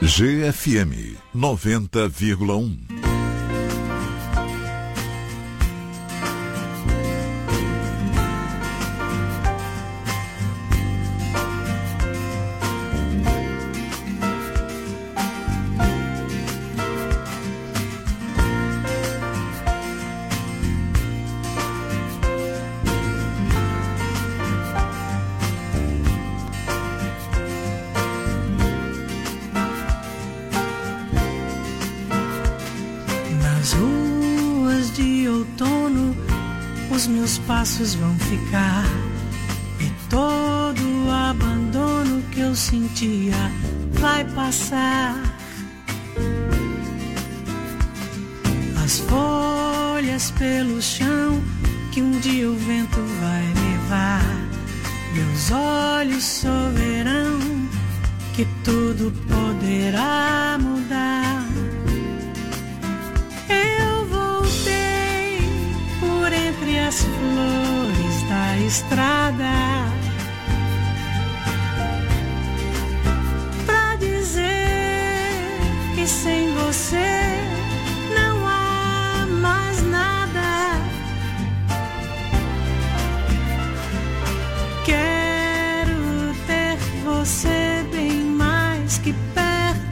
GFM 90,1. Passos vão ficar e todo o abandono que eu sentia vai passar. As folhas pelo chão que um dia o vento vai levar. Meus olhos só verão que tudo poderá mudar. As flores da estrada pra dizer que sem você não há mais nada. Quero ter você bem mais que perto.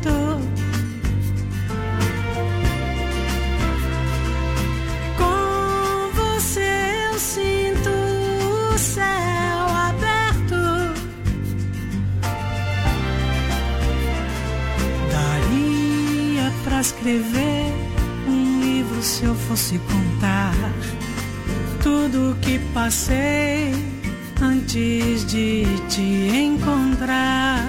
Escrever um livro se eu fosse contar tudo o que passei antes de te encontrar.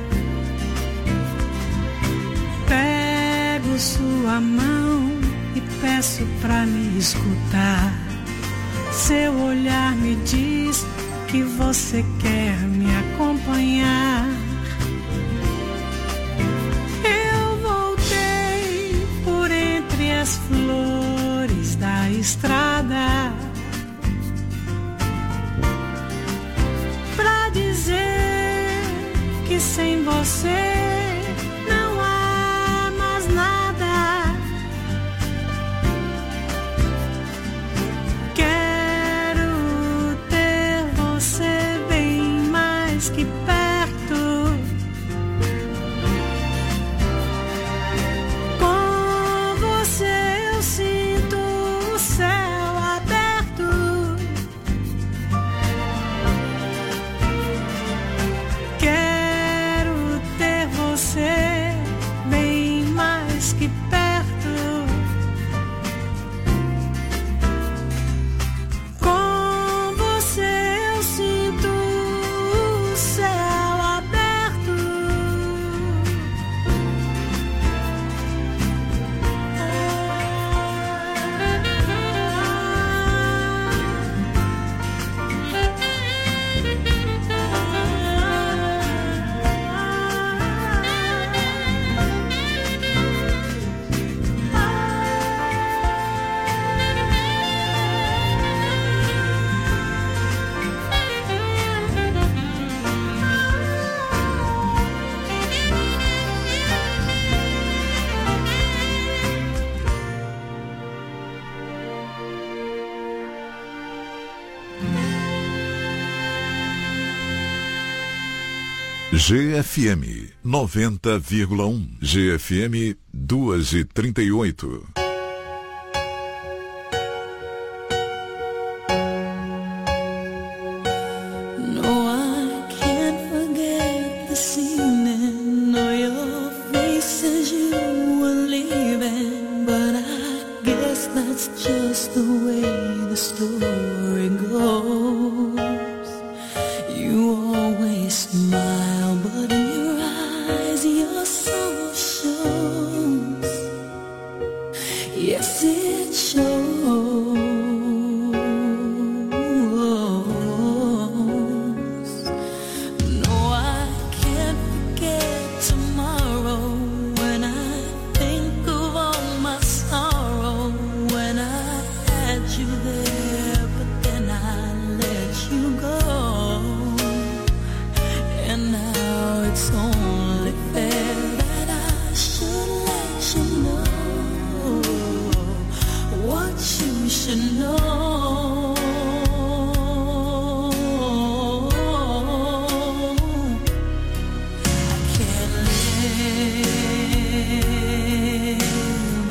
Pego sua mão e peço pra me escutar. Seu olhar me diz que você quer me acompanhar. As flores da estrada pra dizer que sem você não há mais nada. Quero ter você bem mais que perto. GFM 90,1. GFM 2h38.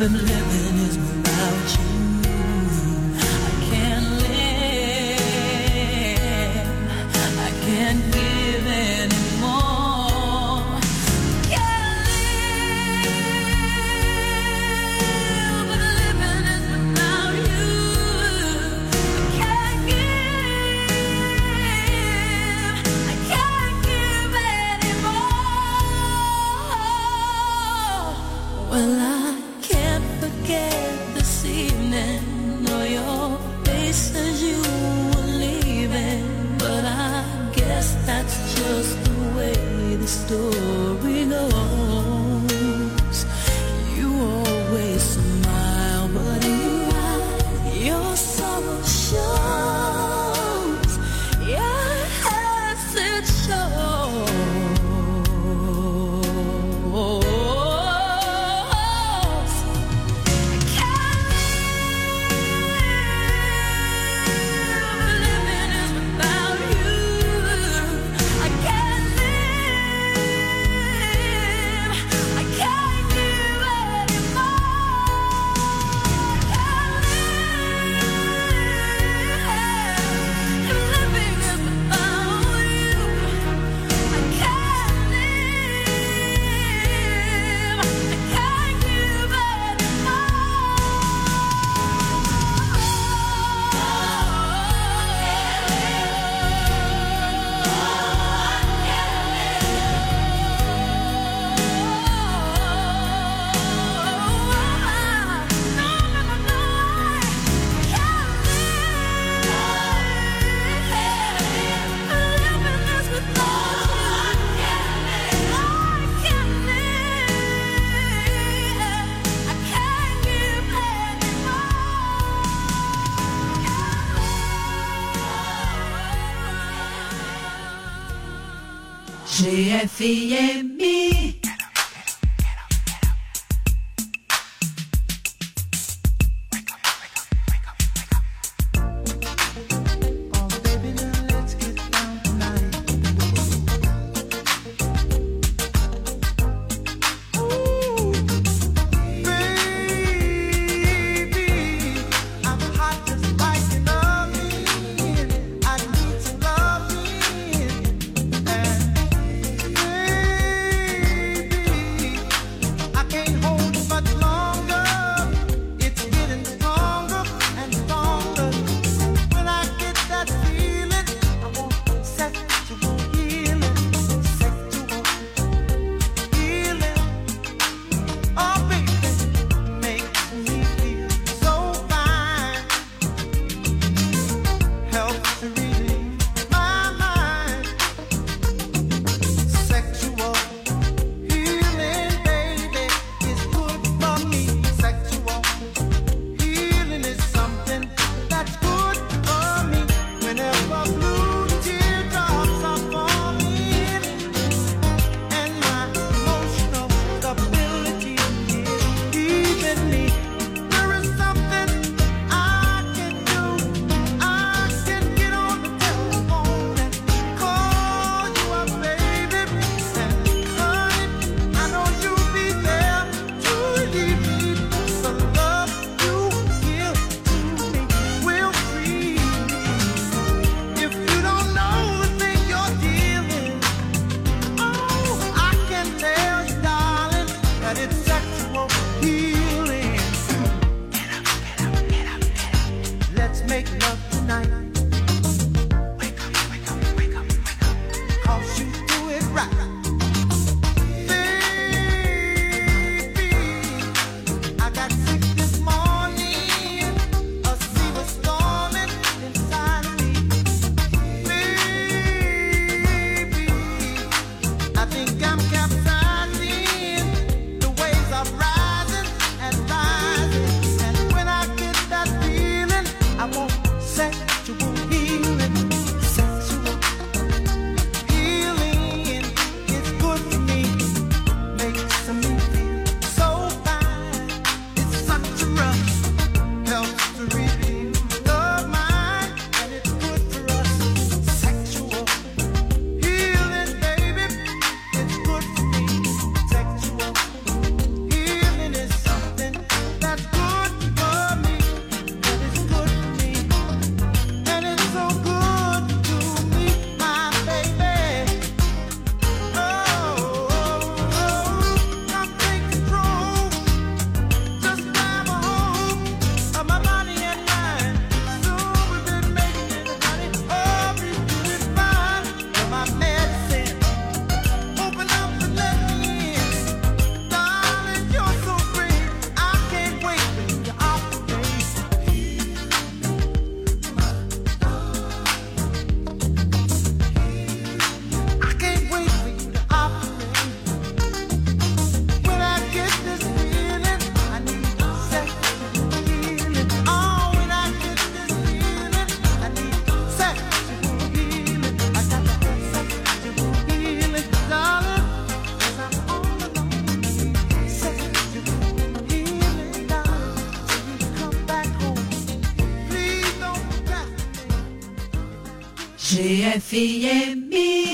living is without you. I can't live, I can't give anymore. Can't live, but living is without you. I can't give anymore. Well, I can't forget this evening or your face as you were leaving, but I guess that's just the way the story goes. You always smile, but in your eyes your sorrow shows. Yes, it shows. GFM. GFM.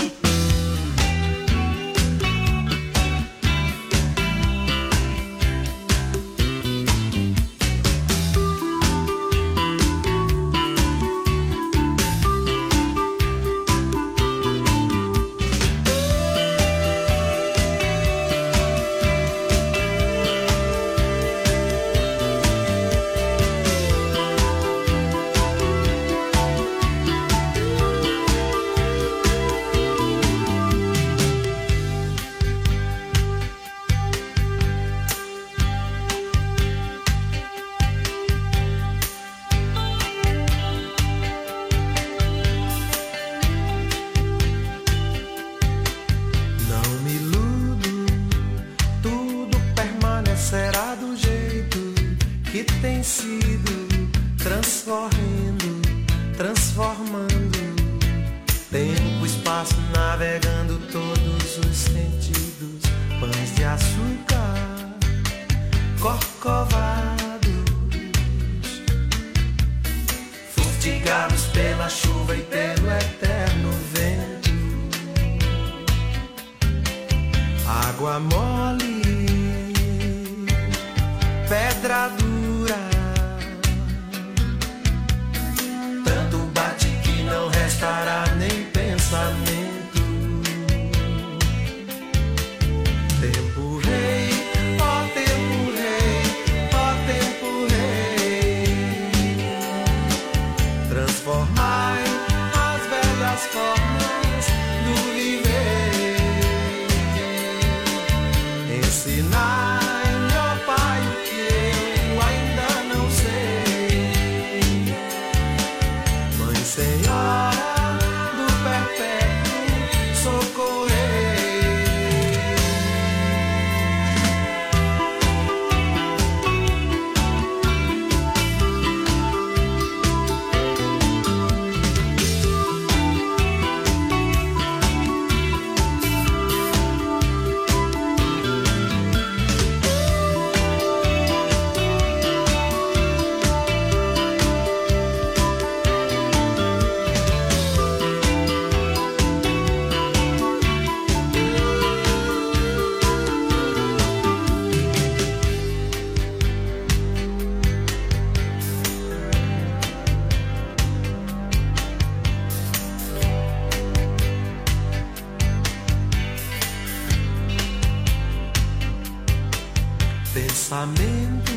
Pensamento,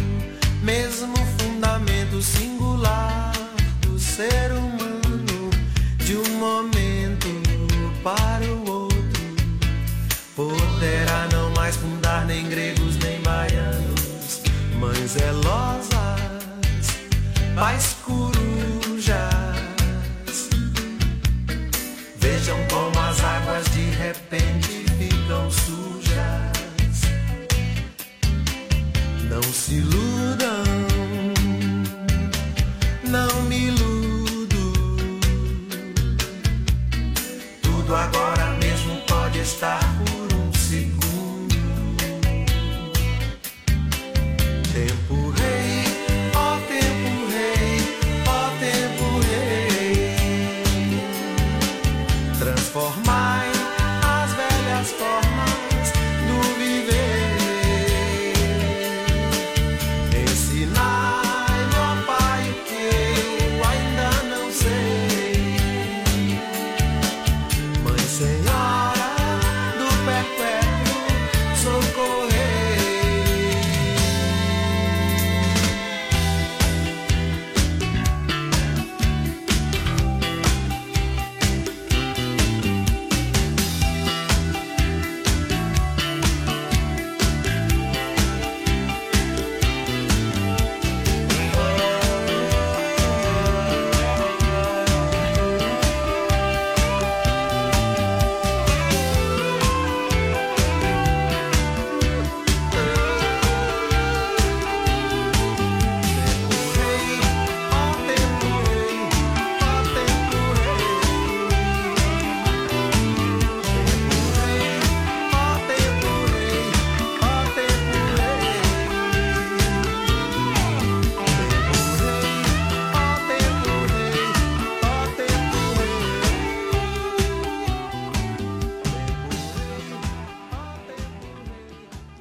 mesmo fundamento singular do ser humano, de um momento para o outro, poderá não mais fundar nem gregos nem baianos, mães zelosas, pais corujas. Vejam como as águas de repente ficam sujas. Não se iludam, não me iludo. Tudo agora mesmo pode estar por um segundo. Tempo rei, ó tempo rei, ó tempo rei. Transformai as velhas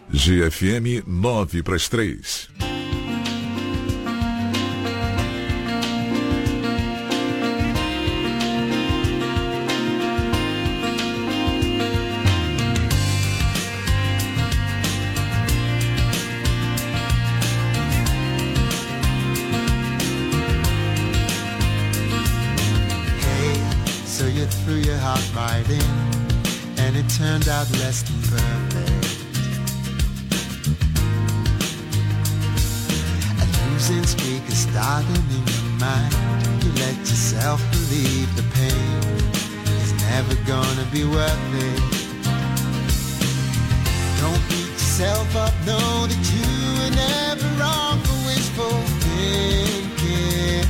GFM 2:03. Right in, and it turned out less than perfect. A losing streak is starting in your mind. You let yourself believe the pain is never gonna be worth it. Don't beat yourself up, know that you are never wrong for wishful thinking.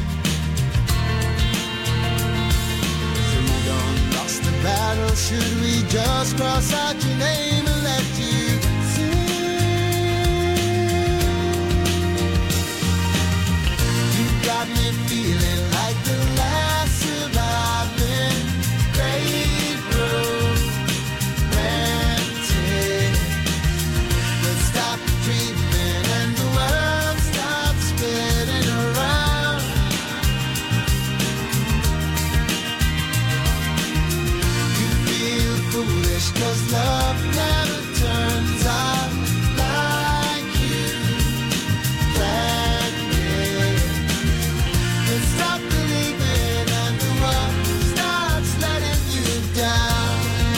Battle, should we just cross out your name and let you sing? You got me feeling like the last surviving great romantic. Let's stop dreaming and the world stops spinning around. Foolish, 'cause love never turns out like you planned it. Let's stop believing and the world starts letting you down.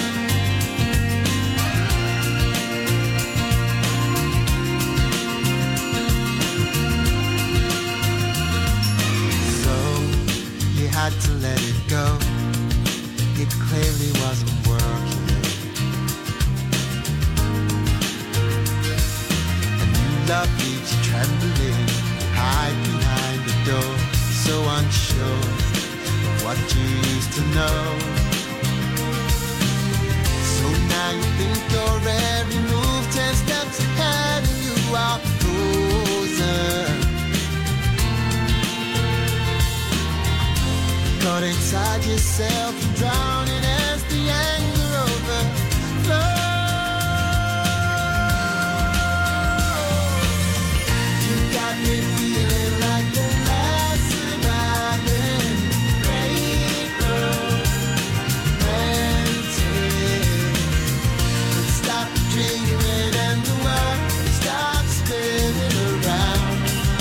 So you had to let it go. It clearly wasn't working. And you love leaves you trembling, hide behind the door, so unsure of what you used to know. So now you think your every move 10 steps ahead and you are frozen. Caught inside yourself, drowning as the anger overflows. You got me feeling like the last surviving great romantic. Let's stop dreaming and the world stops spinning around.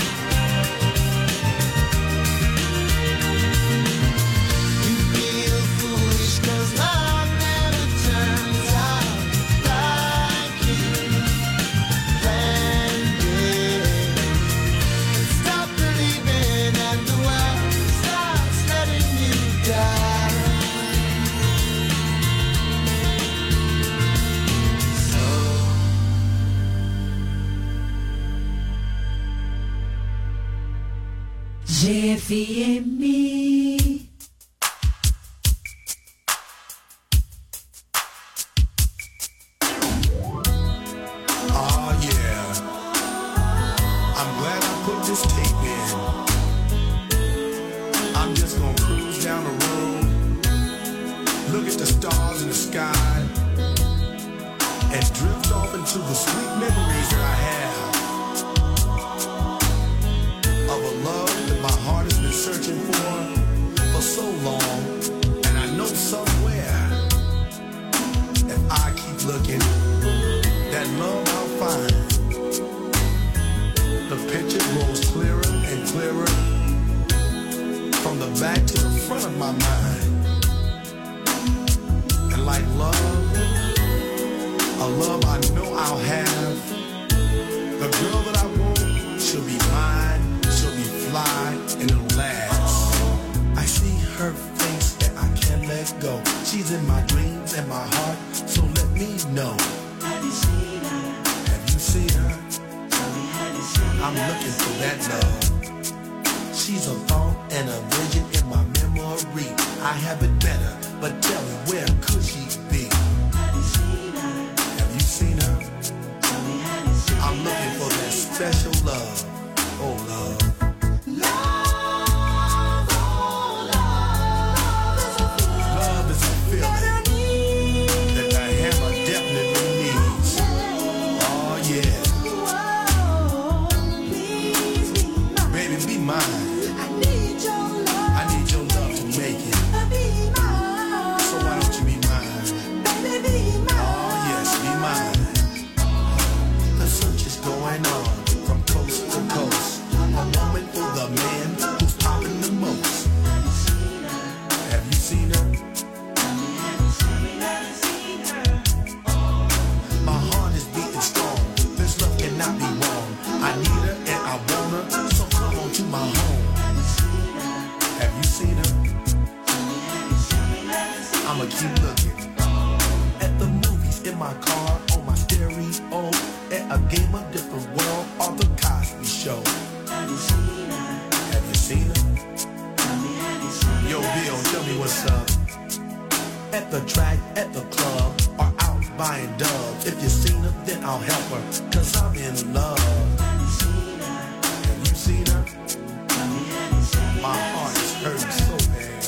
GFM. Oh yeah, I'm glad I put this tape in. I'm just gonna cruise down the road, look at the stars in the sky, and drift off into the sweet memories that I have of a love that my heart has been searching for so long. And I know somewhere, if I keep looking, that love I'll find. The picture grows clearer and clearer, from the back to the front of my mind. And like love, a love I know I'll have, the girl that I want, she'll be mine, she'll be fly, and it'll last. I see her face and I can't let go. She's in my dreams and my heart, so let me know. Have you seen her? Have you seen her? Tell me, have you seen her? I'm looking for that love. She's a thought and a vision in my memory. I have it better, but tell me, where could she be? Have you seen her? Have you seen her? Tell me, have you seen her? I'm looking for that special love. Oh, love. Love is a feeling that the hammer definitely needs. Oh, yeah. car, on my stereo, at a game of different world, or the Cosby Show. Have you seen her? Have you seen her? Tell me, have you seen her? Yo, Bill, tell me what's up. At the track, at the club, or out buying doves. If you seen her, then I'll help her, cause I'm in love. Have you seen her? Have you seen her? Tell me, have you seen her? My heart is hurting so bad.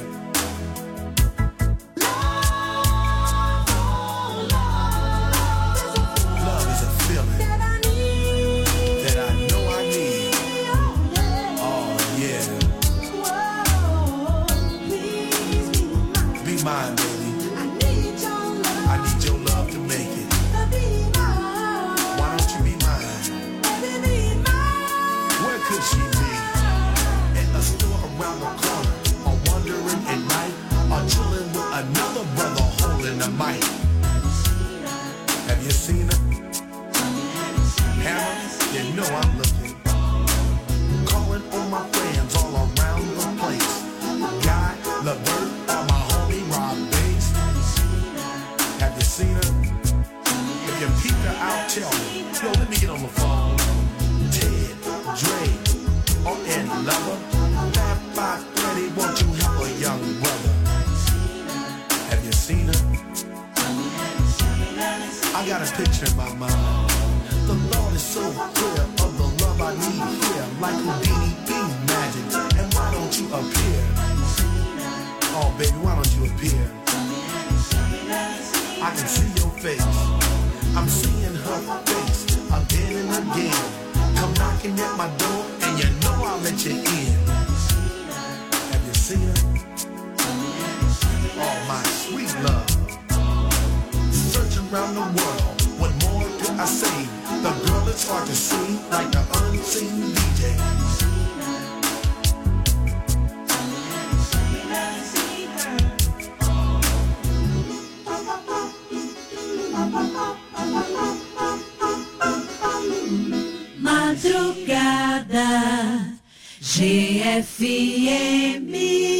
Love is a feeling that I know I need. Oh yeah. Be mine, baby. I need your love to make it. Why don't you be mine? Where could she be? At a store around the corner, or wandering at night, or chilling with another brother holding the mic. Have you seen her? Hammer, you know I'm looking. Calling on my friends all around the place. Guy, LeVert, or my homie Rob Bass. Have you seen her? If you peeped her out, tell me. Yo, let me get on the phone. Ted, Dre, or Ed Lover. Fab 530, won't you help a young brother? Have you seen her? I got a picture in my mind. The Lord is so clear of the love I need here, like Houdini B magic. And why don't you appear? Oh baby, why don't you appear? I can see your face. I'm seeing her face again and again. Come knocking at my door, and you know I'll let you in. Have you seen her? Oh my sweet love. Searching around the world, what more do I say? The girl is hard to see, like the unseen DJ. Madrugada GFM.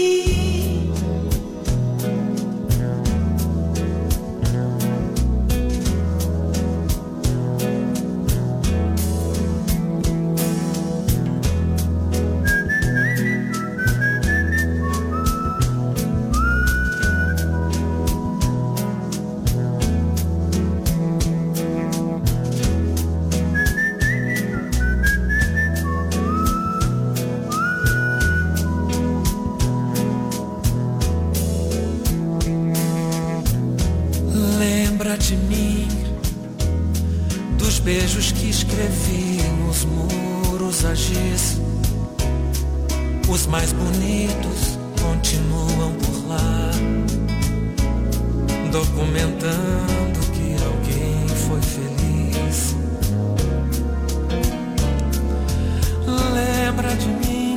Lembra de mim, dos beijos que escrevi nos muros a giz. Os mais bonitos continuam por lá, documentando que alguém foi feliz. Lembra de mim,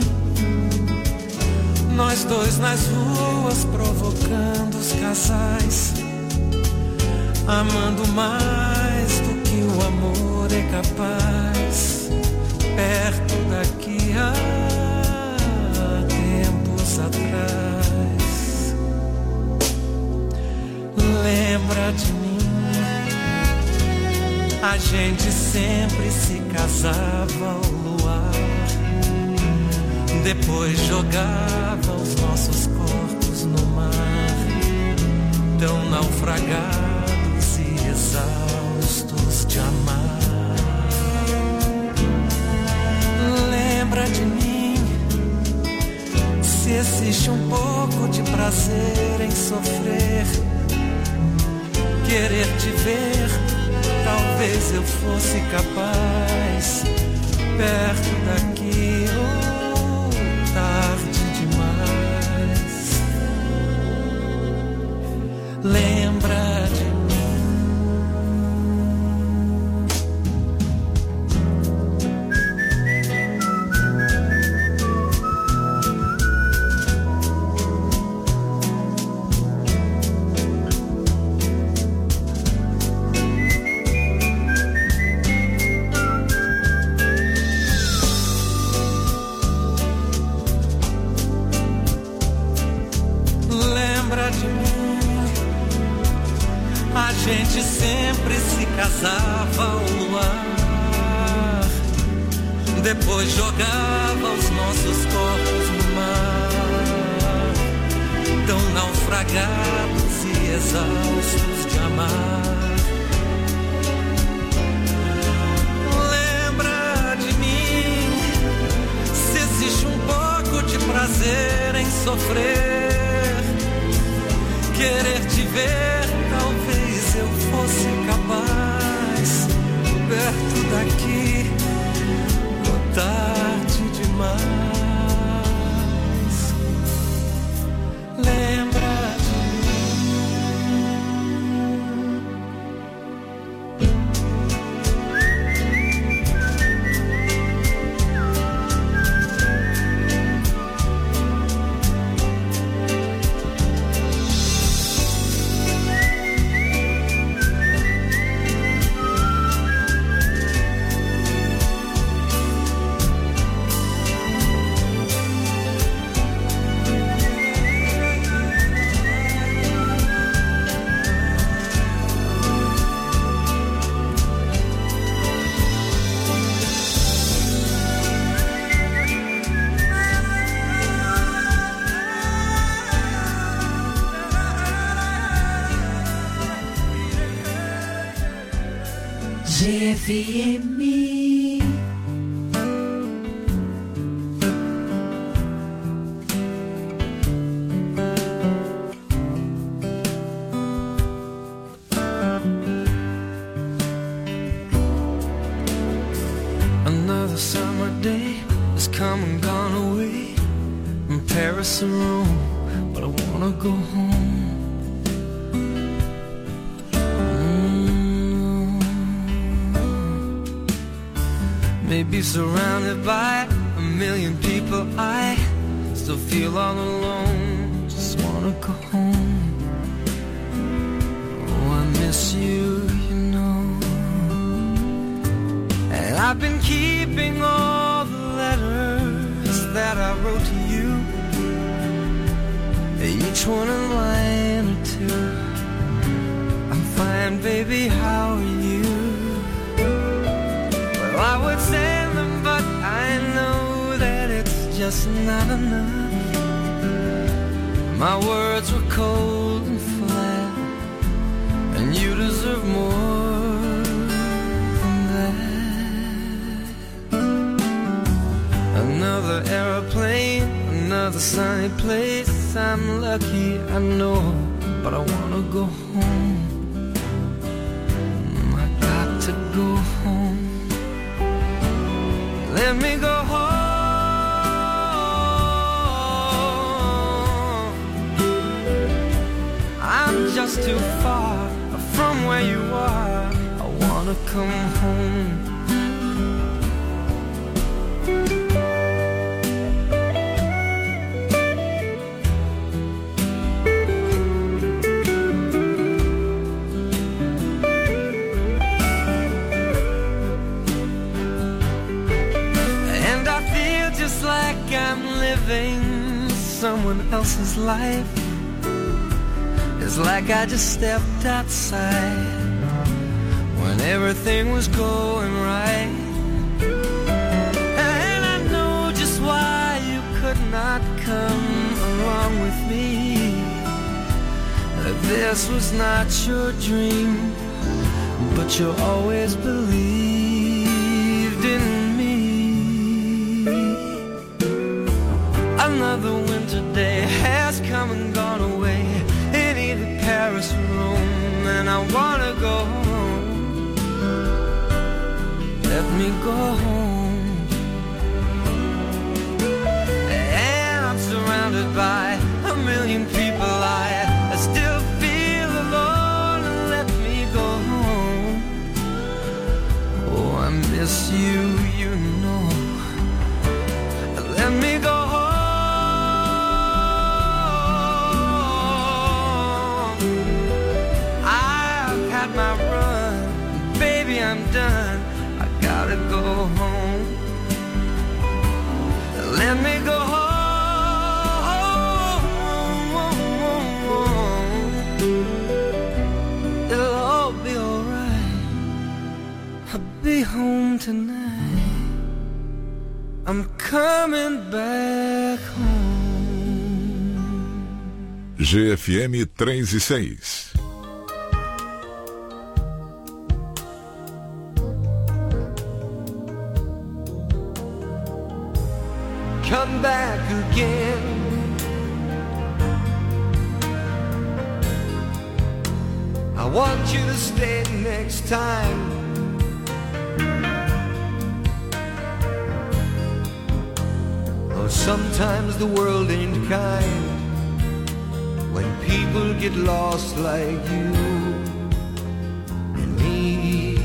nós dois nas ruas provocando os casais, amando mais do que o amor é capaz. Perto daqui há tempos atrás. Lembra de mim, a gente sempre se casava ao luar, depois jogava os nossos corpos no mar, tão naufragados e exaustos de amar. Lembra de mim, se existe um pouco de prazer em sofrer, querer te ver, talvez eu fosse capaz, perto daqui ou tarde demais. Lembra de mim. casava ao luar, depois jogava os nossos corpos no mar, tão naufragados e exaustos de amar. Lembra de mim, se existe um pouco de prazer em sofrer, querer te ver, talvez eu fosse capaz, perto daqui, ou tarde demais. Lembra de GFM. Another summer day has come and gone away from Paris and Rome, but I wanna go home. Maybe surrounded by a million people, I still feel all alone. Just wanna go home. Oh, I miss you, you know. And I've been keeping all the letters that I wrote to you, each one a line or two. I'm fine, baby, how are you? Well, I would send them, but I know that it's just not enough. My words were cold and flat, and you deserve more than that. Another airplane, another sunny place. I'm lucky, I know, but I wanna go home. I got to go home. Let me go home. I'm just too far from where you are. I wanna come home. Like I'm living someone else's life. It's like I just stepped outside when everything was going right. And I know just why you could not come along with me. This was not your dream, but you always believed in me. Another winter day has come and gone away in either Paris or Rome, and I wanna go home. Let me go home. And I'm surrounded by a million people. I still feel alone. Let me go home. Oh, I miss you, you know. Let me go home. My run, baby, I'm done. I gotta go home. Let me go home. It'll all be alright. I'll be home tonight. I'm coming back home. GFM 306. Come back again. I want you to stay next time. Oh, sometimes the world ain't kind when people get lost like you and me.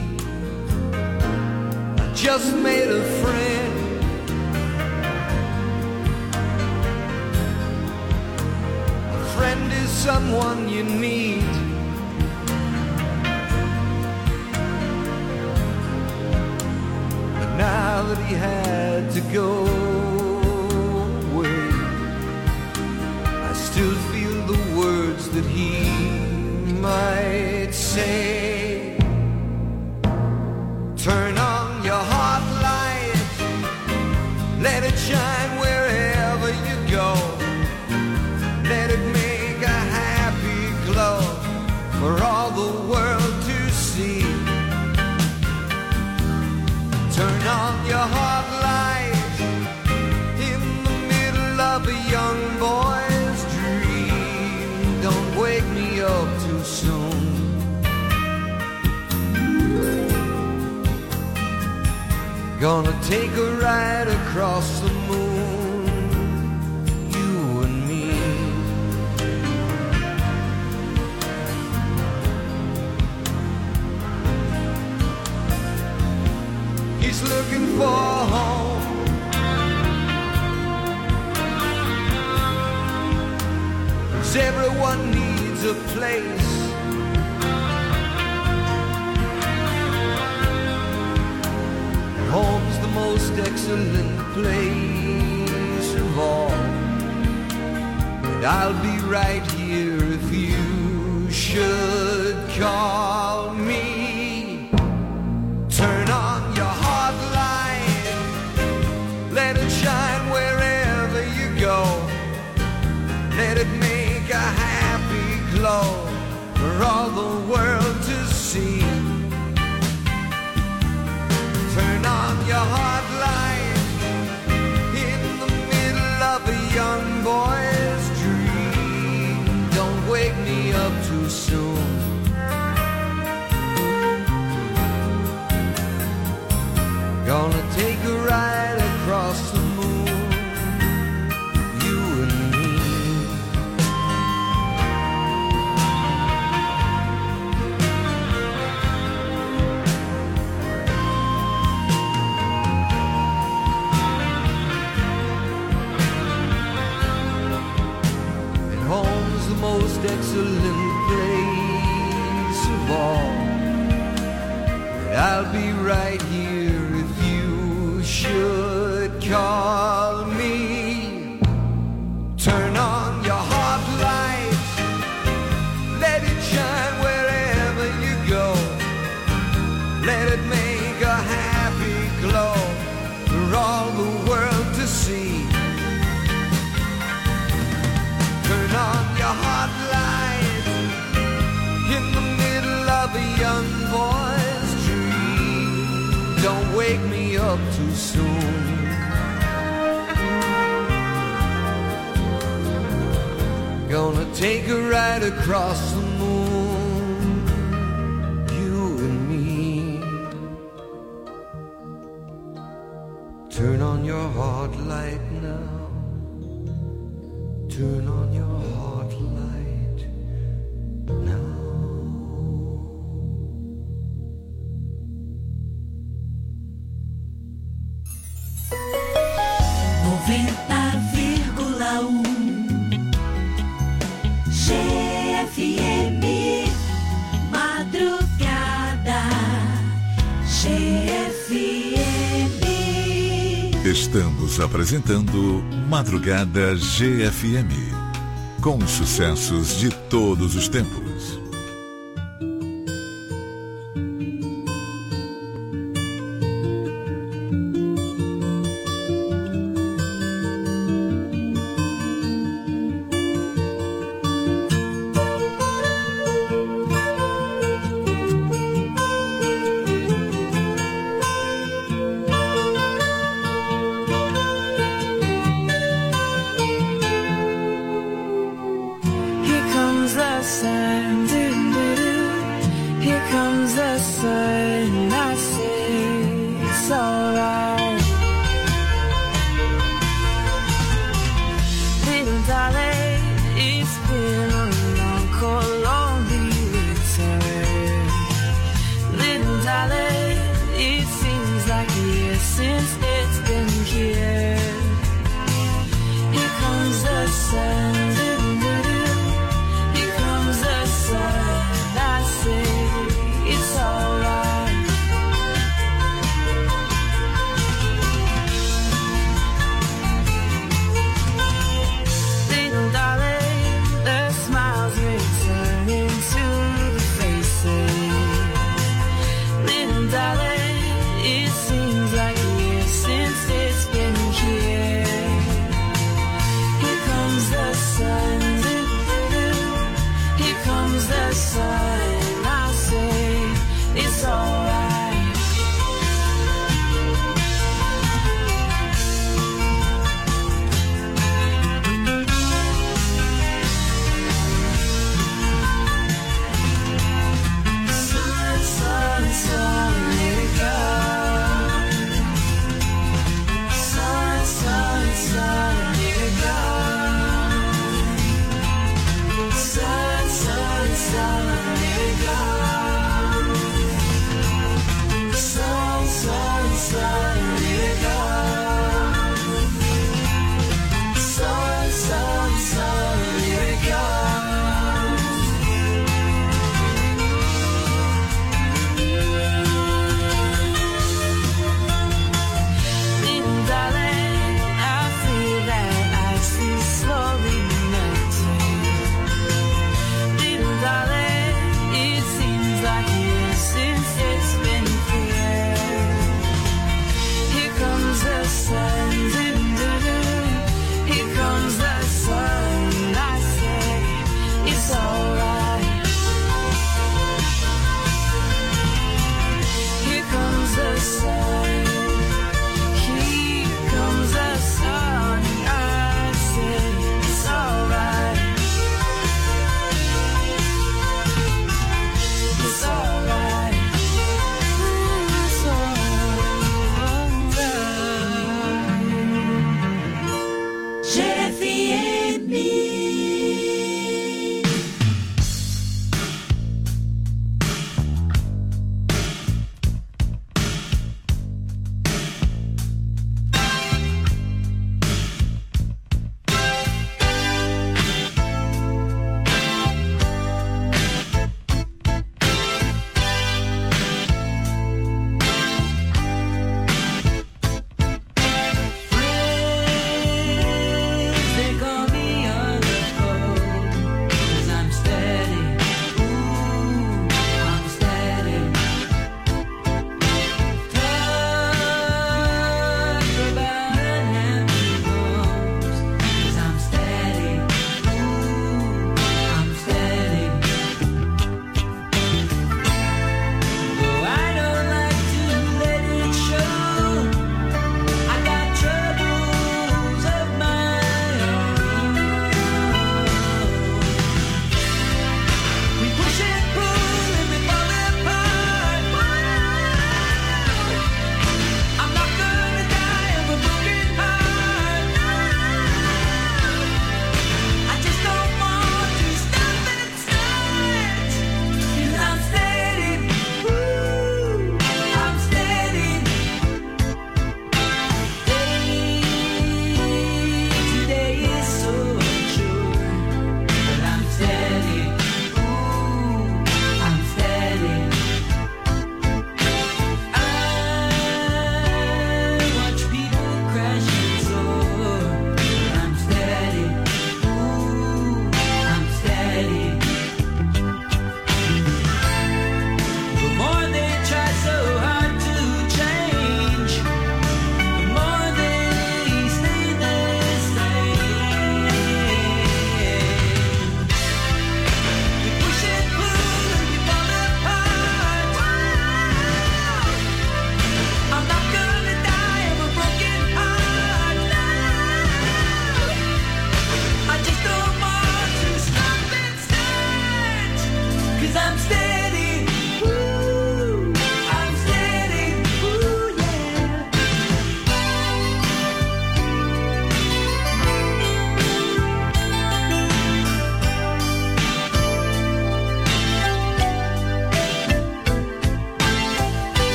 I just made a friend. Friend is someone you need. But now that he had to go away, I still feel the words that he might say. Turn on your heart light, let it shine wherever you go. Let it make a happy glow for all the world to see. Turn on your heart light in the middle of a young boy's dream. Don't wake me up too soon. Gonna take a ride across the moon, you and me. He's looking for home. Cause everyone needs a place. And home's the most excellent place of all. And I'll be right here if you should call me. Turn on your heart light, let it shine wherever you go. Let it make a happy glow for all the world to see. Turn on your heart light in the middle of a young boy's dream. Don't wake me up too soon. Gonna take a ride across the moon, you and me. And home's the most excellent place of all. And I'll be right here if you should call me. Turn on your heart light, let it shine wherever you go. Let it make a happy glow for all the world to see. Turn on your heart light in the middle of a young boy's dream. Don't wake me up too soon. Gonna take a ride across the moon, you and me. Turn on your heart light now. Turn on your heart light now. 90,1 GFM Madrugada GFM. Estamos apresentando Madrugada GFM, com os sucessos de todos os tempos. since it's been here. Here comes the sun, here comes the sun. I say it's alright. Little darling, the smiles return into the faces. Little darling, it seems like years since it's been here. Here comes the sun, here comes the sun. I say it's alright. Sun, sun, sun, here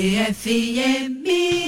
ZFM.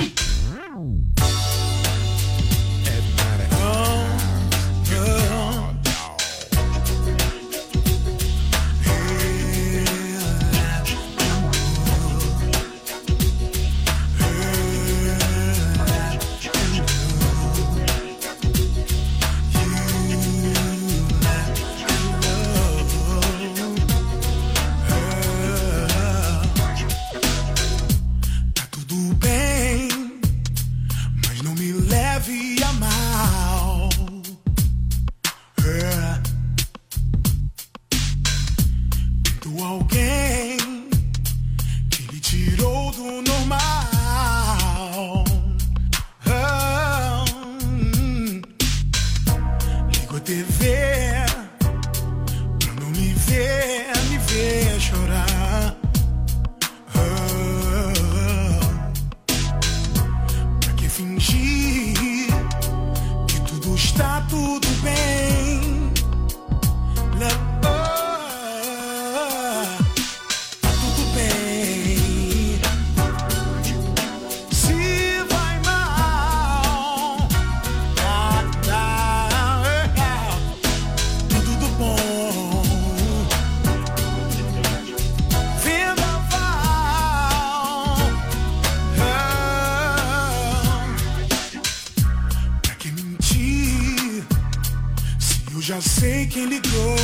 Já sei quem ligou.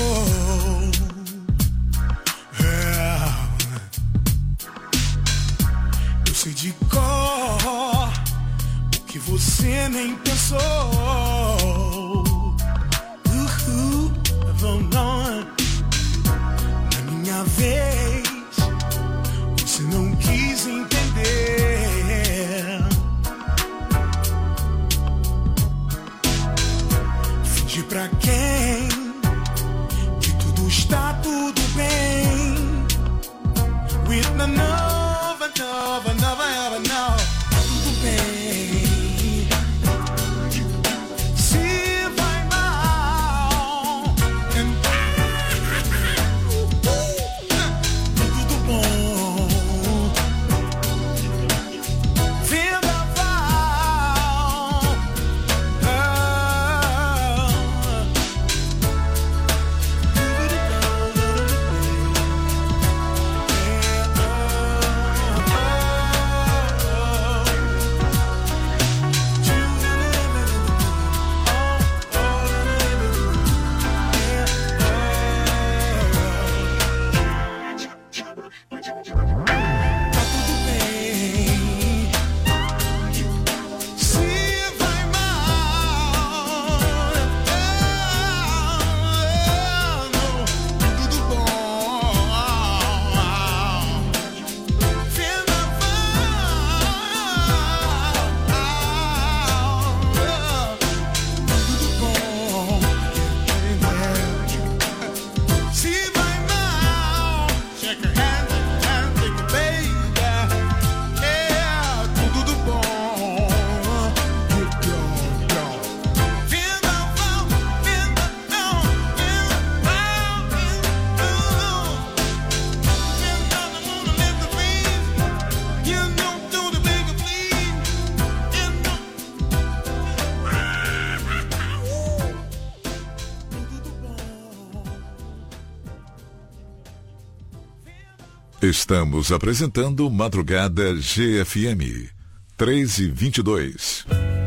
Eu sei de cor o que você nem pensou. Na minha vez, você não quis entender. Finge pra quem que tudo está tudo bem. With the nova, nova, nova, nova, nova. Tudo bem. Se vai mal, tudo bom. Vendaval. Estamos apresentando Madrugada GFM 3h22.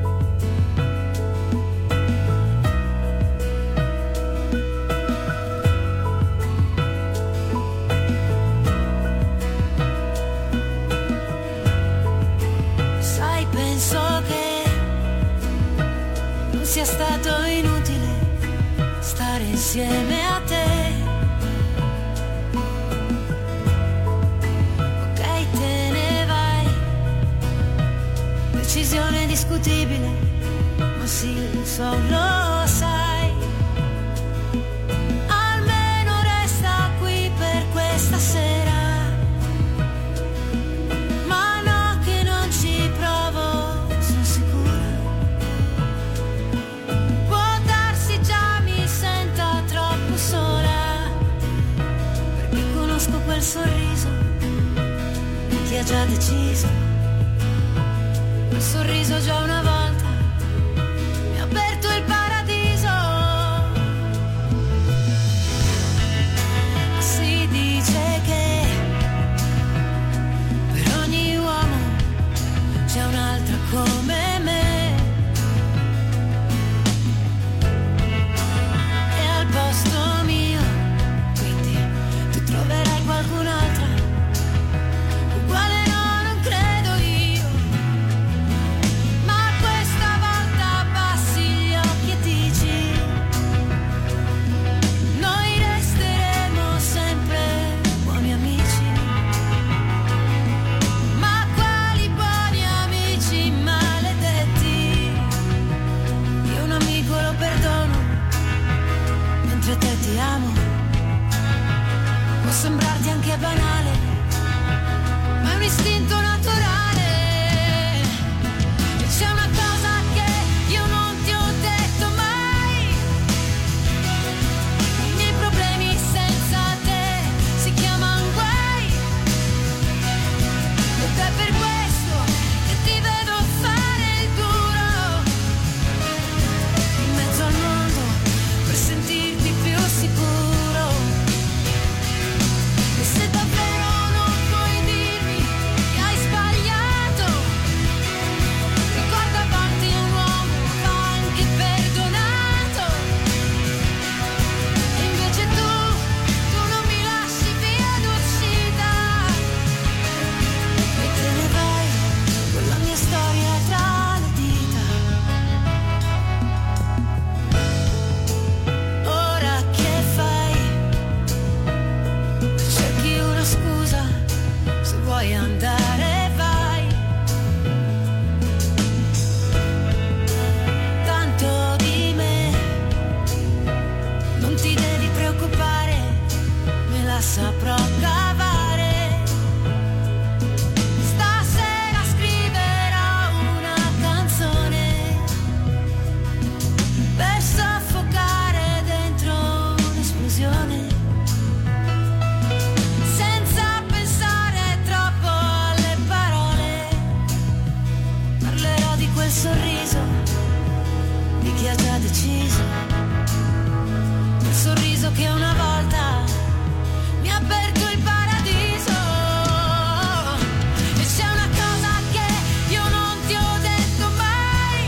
Sai, penso che non sia stato inutile stare insieme a te. Decisione discutibile, ma sì, lo sai. Almeno resta qui per questa sera. Ma no, che non ci provo, sono sicura. Può darsi già mi senta troppo sola, perché conosco quel sorriso che ha già deciso. Quel sorriso già una volta mi ha aperto il paradiso. Si dice che per ogni uomo c'è un'altra come me, e al posto mio quindi tu troverai qualcun'altra uguale. No, non credo io, ma questa volta abbassi gli occhi e dici: noi resteremo sempre buoni amici. Ma quali buoni amici maledetti? Io un amico lo perdono, mentre te ti amo. Può sembrarti anche banale, ma è un istinto naturale. E c'è una cosa che io non ti ho detto mai: i miei problemi senza te si chiamano guai. Ed è per questo che ti vedo fare il duro in mezzo al mondo per sentirti più sicuro. E se davvero non puoi dirmi che hai sbagliato, ricorda, a volte un uomo va anche perdonato. E invece tu non mi lasci via d'uscita e te ne vai con la mia storia tra le dita. Ora che fai? Tu cerchi una scusa, se vuoi andare vai. Tanto di me non ti devi preoccupare, me la saprò cavare. Stasera scriverò una canzone per soffocare dentro un'esplosione, senza pensare troppo alle parole. Parlerò di quel sorriso, di chi ha già deciso, quel sorriso che una volta mi ha aperto il paradiso. E c'è una cosa che io non ti ho detto mai: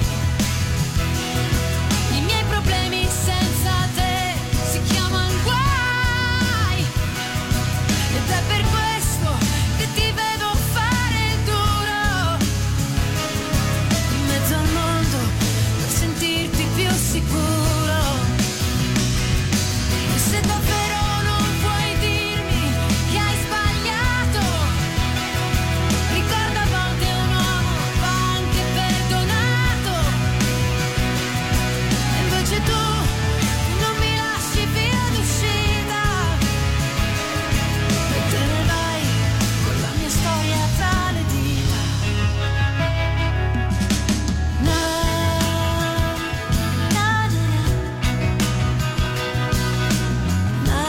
i miei problemi senza te si chiamano guai. Ed è per questo che ti vedo fare il duro in mezzo al mondo per sentirti più sicuro. E se davvero non puoi dirmi che hai sbagliato, ricorda, a volte un uomo va anche perdonato. E invece tu non mi lasci via d'uscita e te ne vai con la mia storia tra le dita. Na, na, na, na, na,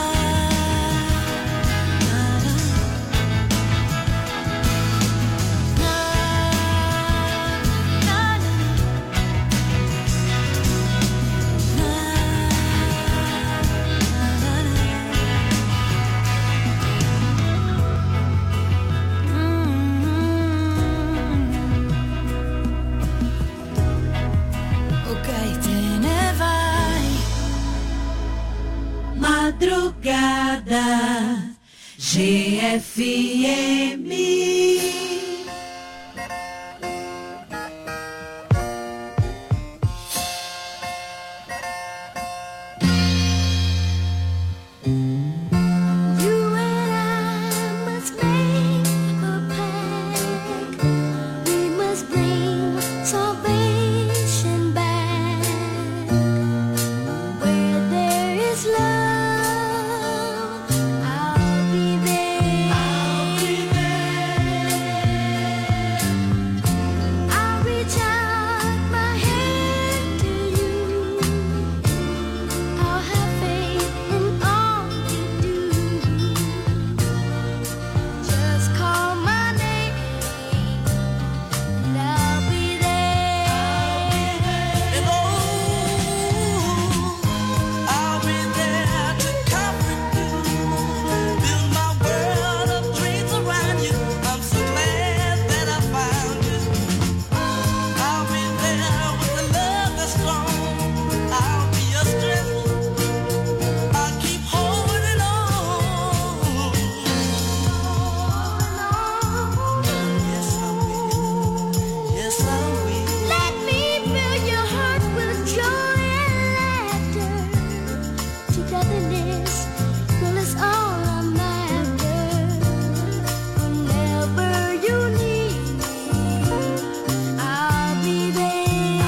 ok, te ne vai. Madrugada GFM. You and I must make a pact. We must bring salvation back. Where there is love, I'll be there. I'll reach out my hand to you. I'll have faith in all you do. Just call my name togetherness, well, it's all I'm after. Whenever you need me, I'll be there.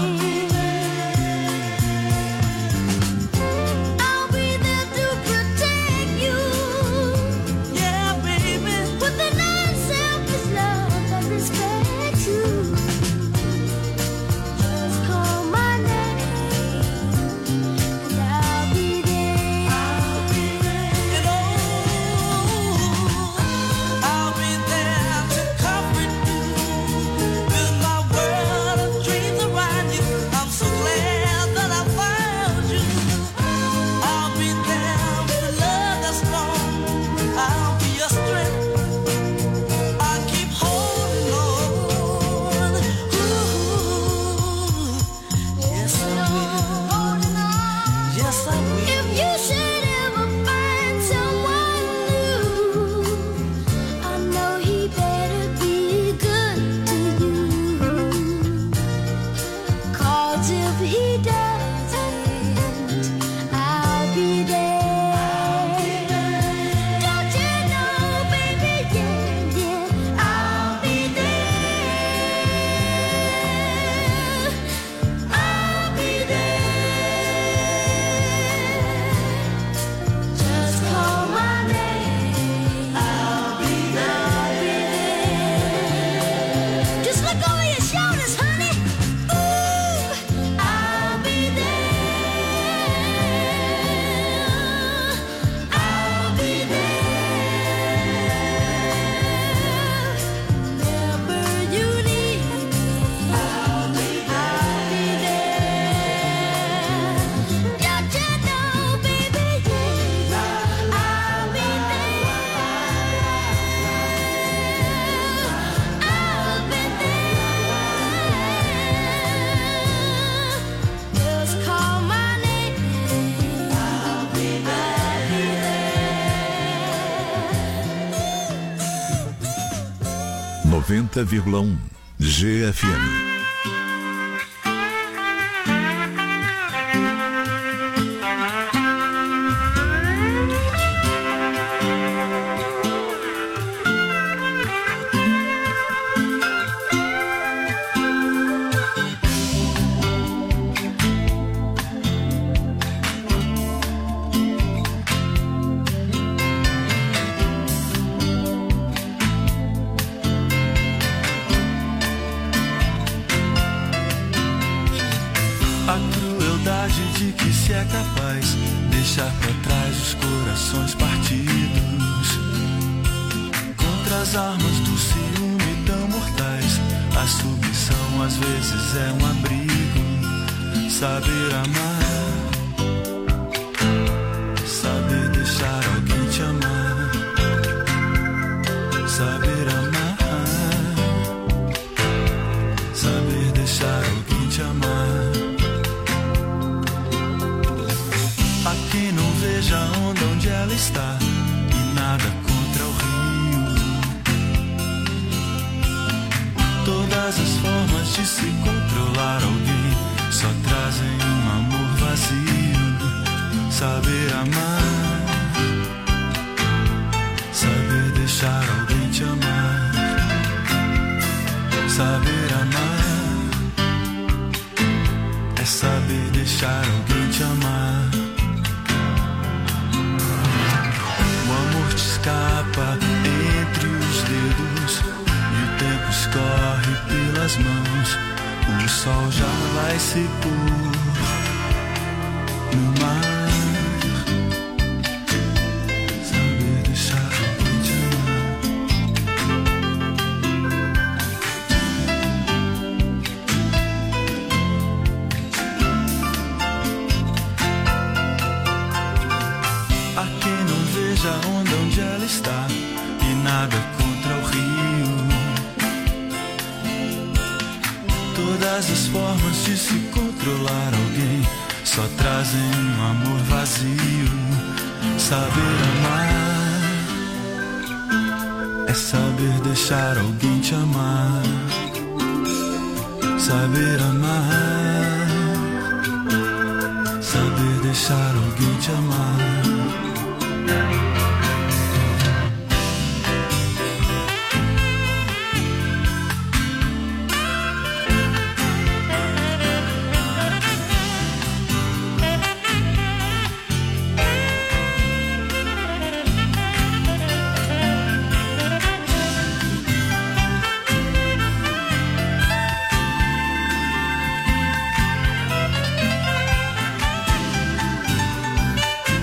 I'll be there to protect you. Yeah, baby. With an unselfish love that respects you. Just call my name and I'll be there. I'll be there. I'll be there to comfort you. Build my world of dreams around you. I'm so glad that I found you. I'll be there with a love that's strong. I'll be your strength. I'll keep holding on. Ooh, yes I will. Yes I will. If you should ever find someone new, I know he better be good to you. 'Cause if he doesn't, I'll be there. Don't you know, baby, yeah, yeah, I'll be there. I'll be there. Just call my name. I'll be there. Just look over your shoulders, honey. Ooh, I'll be there. I'll be there. Whenever you need me, I'll be there. Don't you know, baby, yeah, I'll be there. I'll be there. Just call my name. I'll be there. 90,1 GFM. A crueldade de que se é capaz deixar pra trás os corações partidos. Contra as armas do ciúme tão mortais, a submissão às vezes é um abrigo. Saber amar, saber deixar alguém te amar. Saber amar, saber deixar alguém te amar. A quem não veja a onda onde ela está e nada contra o rio. Todas as formas de se controlar alguém só trazem um amor vazio. Saber amar, saber deixar alguém te amar. Saber amar é saber deixar alguém te amar. O amor te escapa entre os dedos e o tempo escorre pelas mãos. O sol já vai se pôr no mar. Saber deixar alguém te amar. A quem não veja a onda onde ela está e nada contra o rio. Todas as formas de se controlar alguém só trazem um amor vazio. Saber amar é saber deixar alguém te amar. Saber amar, saber deixar pensar alguém te amar.